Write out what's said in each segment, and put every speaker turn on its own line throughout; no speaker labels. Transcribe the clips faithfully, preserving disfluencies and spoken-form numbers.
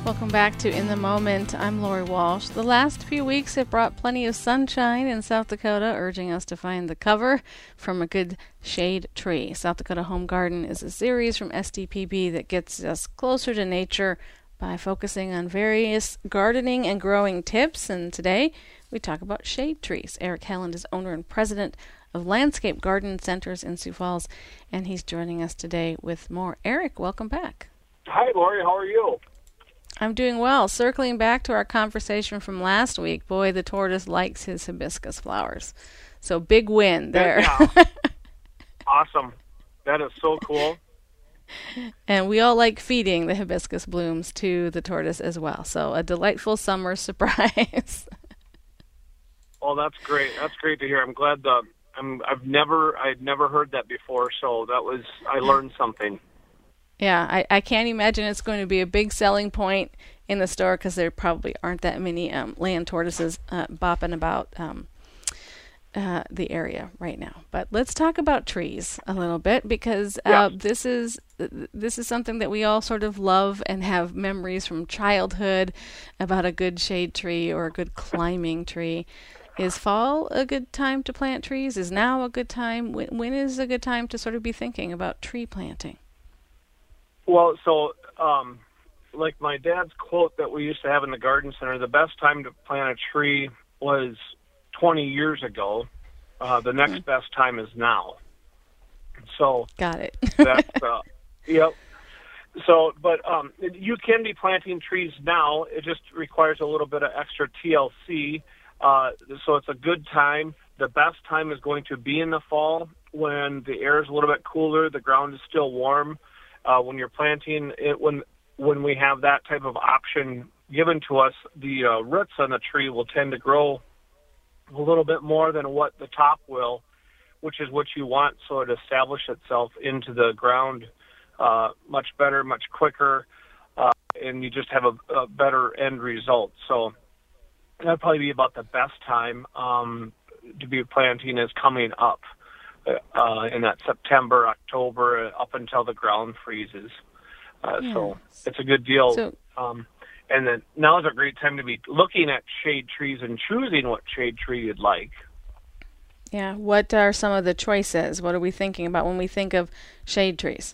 Welcome back to In the Moment. I'm Lori Walsh. The last few weeks have brought plenty of sunshine in South Dakota, urging us to find the cover from a good shade tree. South Dakota Home Garden is a series from S D P B that gets us closer to nature by focusing on various gardening and growing tips. And today we talk about shade trees. Eric Helland is owner and president of Landscape Garden Centers in Sioux Falls, and he's joining us today with more. Eric, welcome back.
Hi, Lori. How are you?
I'm doing well. Circling back to our conversation from last week, boy, the tortoise likes his hibiscus flowers. So big win there.
Yeah. Awesome. That is so cool.
And we all like feeding the hibiscus blooms to the tortoise as well. So a delightful summer surprise.
Oh, that's great. That's great to hear. I'm glad the I'm I've never I'd never heard that before, so that was I learned something.
Yeah, I, I can't imagine it's going to be a big selling point in the store because there probably aren't that many um, land tortoises uh, bopping about um, uh, the area right now. But let's talk about trees a little bit because uh,
Yeah.
this is this is something that we all sort of love and have memories from childhood about a good shade tree or a good climbing tree. Is fall a good time to plant trees? Is now a good time? When, when is a good time to sort of be thinking about tree planting?
Well, so um, like my dad's quote that we used to have in the garden center, the best time to plant a tree was twenty years ago. Uh, the next mm-hmm. best time is now. So
got it.
that's uh, yep. So, but um, you can be planting trees now. It just requires a little bit of extra T L C. Uh, so it's a good time. The best time is going to be in the fall when the air is a little bit cooler, the ground is still warm. Uh, when you're planting it, when when we have that type of option given to us, the uh, roots on the tree will tend to grow a little bit more than what the top will, which is what you want, so it establish itself into the ground uh, much better, much quicker, uh, and you just have a, a better end result. So that'd probably be about the best time um, to be planting is coming up. Uh, in that September, October, uh, up until the ground freezes. Uh,
yes.
So it's a good deal.
So,
um, and then now is a great time to be looking at shade trees and choosing what shade tree you'd like.
Yeah. What are some of the choices? What are we thinking about when we think of shade trees?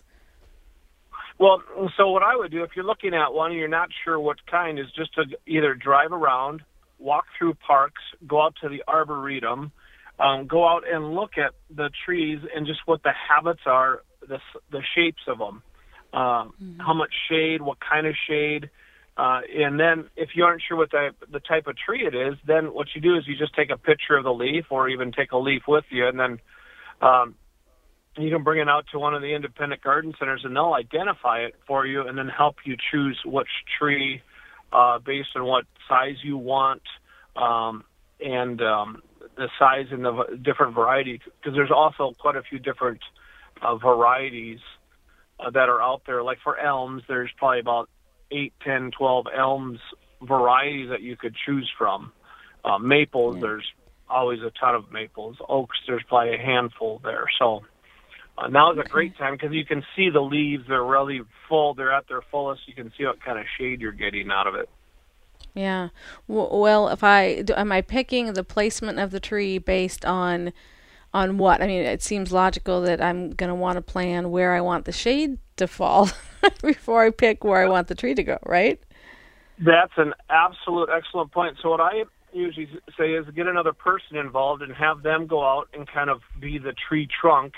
Well, so what I would do if you're looking at one and you're not sure what kind is just to either drive around, walk through parks, go out to the arboretum, Um, go out and look at the trees and just what the habits are, the the shapes of them, uh, mm-hmm. how much shade, what kind of shade, uh, and then if you aren't sure what the the type of tree it is, then what you do is you just take a picture of the leaf, or even take a leaf with you, and then um, you can bring it out to one of the independent garden centers, and they'll identify it for you, and then help you choose which tree uh, based on what size you want, um, and um, the size and the different variety, because there's also quite a few different uh, varieties uh, that are out there. Like for elms, there's probably about eight, ten, twelve elms varieties that you could choose from. Uh, maples, yeah. There's always a ton of maples. Oaks, there's probably a handful there. So uh, now is a great time because you can see the leaves. They're really full. They're at their fullest. You can see what kind of shade you're getting out of it.
Yeah. Well, if I do, am I picking the placement of the tree based on on what? I mean, it seems logical that I'm going to want to plan where I want the shade to fall before I pick where I want the tree to go, right?
That's an absolute excellent point. So what I usually say is get another person involved and have them go out and kind of be the tree trunk.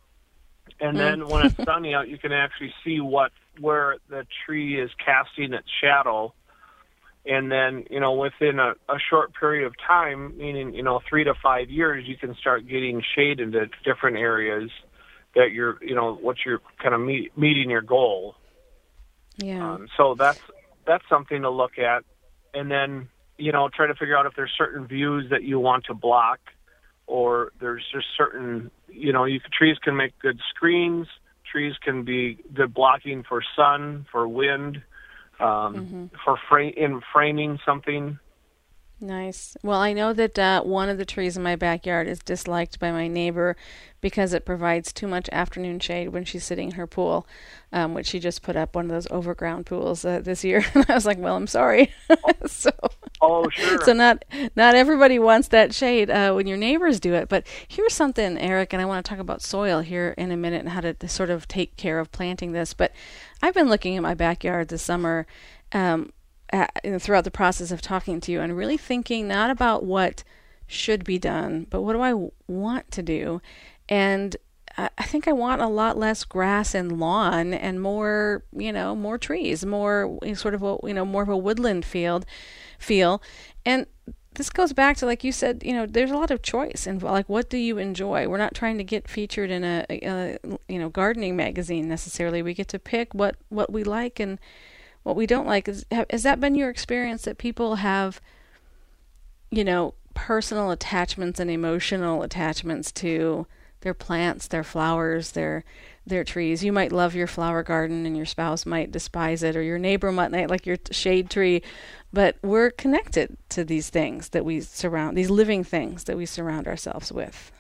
And mm. then when it's sunny out, you can actually see what where the tree is casting its shadow. And then, you know, within a, a short period of time, meaning, you know, three to five years, you can start getting shade into different areas that you're, you know, what you're kind of meet, meeting your goal.
Yeah.
Um, so that's that's something to look at. And then, you know, try to figure out if there's certain views that you want to block, or there's just certain, you know, you trees can make good screens. Trees can be good blocking for sun, for wind. Um, mm-hmm. for fra- in framing something.
Nice. Well, I know that uh, one of the trees in my backyard is disliked by my neighbor because it provides too much afternoon shade when she's sitting in her pool, um, which she just put up one of those overground pools uh, this year. And I was like, well, I'm sorry. so,
Oh, sure.
so not not everybody wants that shade uh, when your neighbors do it. But here's something, Eric, and I want to talk about soil here in a minute and how to, to sort of take care of planting this. But I've been looking at my backyard this summer. Um, Uh, throughout the process of talking to you and really thinking not about what should be done, but what do I w- want to do? And I, I think I want a lot less grass and lawn and more, you know, more trees, more sort of, a, you know, more of a woodland field feel. And this goes back to, like you said, you know, there's a lot of choice and like, what do you enjoy? We're not trying to get featured in a, a you know, gardening magazine necessarily. We get to pick what, what we like and what we don't like. Is, has that been your experience that people have, you know, personal attachments and emotional attachments to their plants, their flowers, their their trees? You might love your flower garden and your spouse might despise it, or your neighbor might not like your shade tree, but we're connected to these things that we surround, these living things that we surround ourselves with.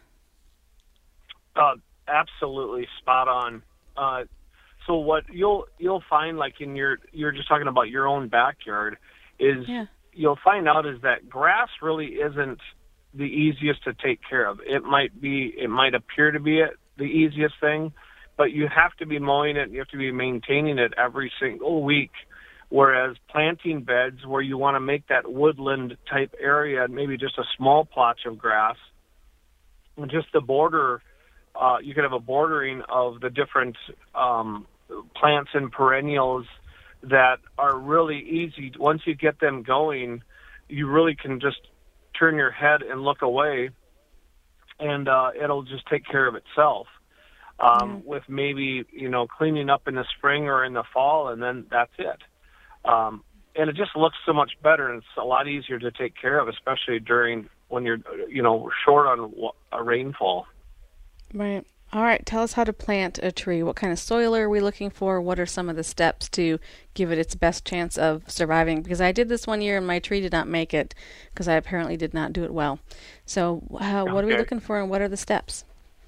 Uh, absolutely spot on. Uh, So what you'll you'll find, like in your you're just talking about your own backyard, is
yeah.
you'll find out is that grass really isn't the easiest to take care of. It might be, it might appear to be it, the easiest thing, but you have to be mowing it, you have to be maintaining it every single week. Whereas planting beds where you want to make that woodland type area, maybe just a small plotch of grass, and just the border, uh, you could have a bordering of the different um, plants and perennials that are really easy. Once you get them going, you really can just turn your head and look away, and uh, it'll just take care of itself. Um, mm-hmm. With maybe, you know, cleaning up in the spring or in the fall, and then that's it. Um, and it just looks so much better, and it's a lot easier to take care of, especially during when you're, you know, short on a rainfall.
Right. All right, tell us how to plant a tree. What kind of soil are we looking for? What are some of the steps to give it its best chance of surviving? Because I did this one year and my tree did not make it because I apparently did not do it well. So uh, what okay. are we looking for and what are the steps?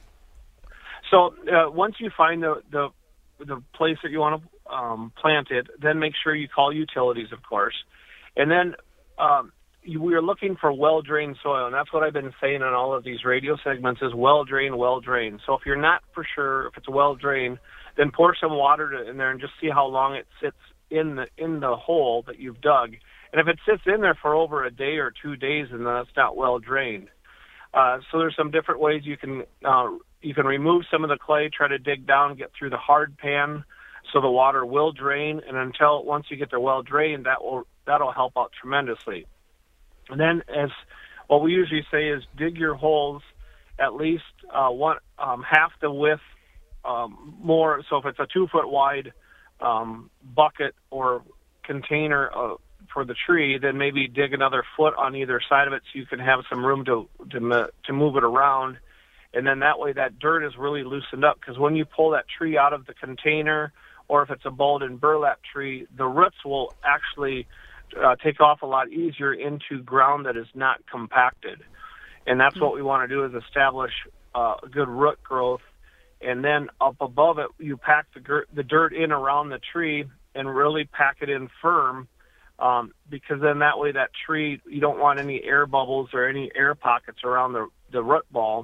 So uh, once you find the, the the place that you want to um, plant it, then make sure you call utilities, of course. And then um, we are looking for well-drained soil, and that's what I've been saying on all of these radio segments is well-drained, well-drained. So if you're not for sure if it's well-drained, then pour some water in there and just see how long it sits in the in the hole that you've dug. And if it sits in there for over a day or two days, then that's not well-drained. Uh, so there's some different ways you can uh, you can remove some of the clay, try to dig down, get through the hard pan, so the water will drain. And until once you get the well drained, that will that'll help out tremendously. And then, as what we usually say is, dig your holes at least uh, one um, half the width um, more. So if it's a two foot wide um, bucket or container uh, for the tree, then maybe dig another foot on either side of it so you can have some room to to, to move it around. And then that way that dirt is really loosened up, because when you pull that tree out of the container, or if it's a balled and burlap tree, the roots will actually uh, take off a lot easier into ground that is not compacted. And that's mm-hmm. what we want to do, is establish uh, good root growth. And then up above it, you pack the, gir- the dirt in around the tree and really pack it in firm, um, because then that way that tree, you don't want any air bubbles or any air pockets around the, the root ball.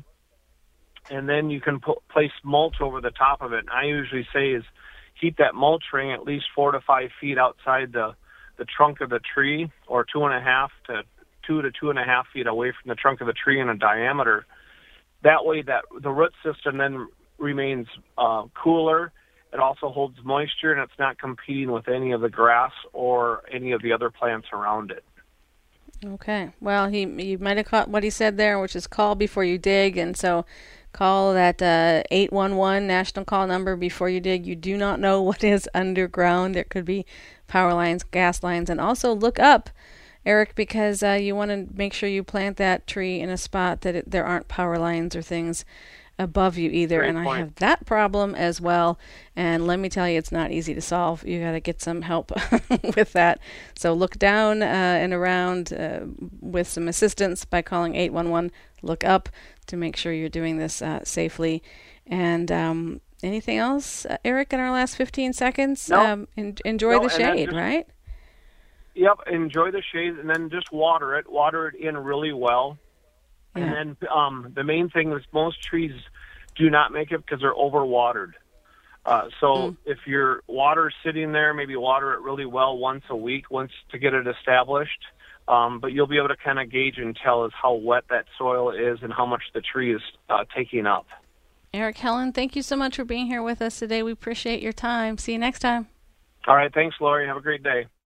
And then you can put, place mulch over the top of it. And I usually say is keep that mulch ring at least four to five feet outside the, the trunk of the tree, or two and a half to two to two and a half feet away from the trunk of the tree in a diameter. That way that the root system then remains uh, cooler. It also holds moisture, and it's not competing with any of the grass or any of the other plants around it.
Okay. Well, he you might have caught what he said there, which is call before you dig. And so call that uh, eight one one national call number before you dig. You do not know what is underground. There could be power lines, gas lines, and also look up, Eric, because uh, you want to make sure you plant that tree in a spot that it, there aren't power lines or things above you either.
Great
and
point.
I have that problem as well. And let me tell you, it's not easy to solve. You got to get some help with that. So look down uh, and around uh, with some assistance by calling eight one one. Look up to make sure you're doing this uh, safely. And um, anything else, uh, Eric, in our last fifteen seconds?
No.
Um, en- enjoy
No,
the
and then
shade,
just-
right?
Yep, enjoy the shade, and then just water it. Water it in really well.
Yeah.
And then um, the main thing is most trees do not make it because they're overwatered. Uh, so
Mm.
if your water's sitting there, maybe water it really well once a week, once to get it established. Um, but you'll be able to kind of gauge and tell is how wet that soil is and how much the tree is uh, taking up.
Eric Helen, thank you so much for being here with us today. We appreciate your time. See you next time.
All right, thanks, Lori. Have a great day.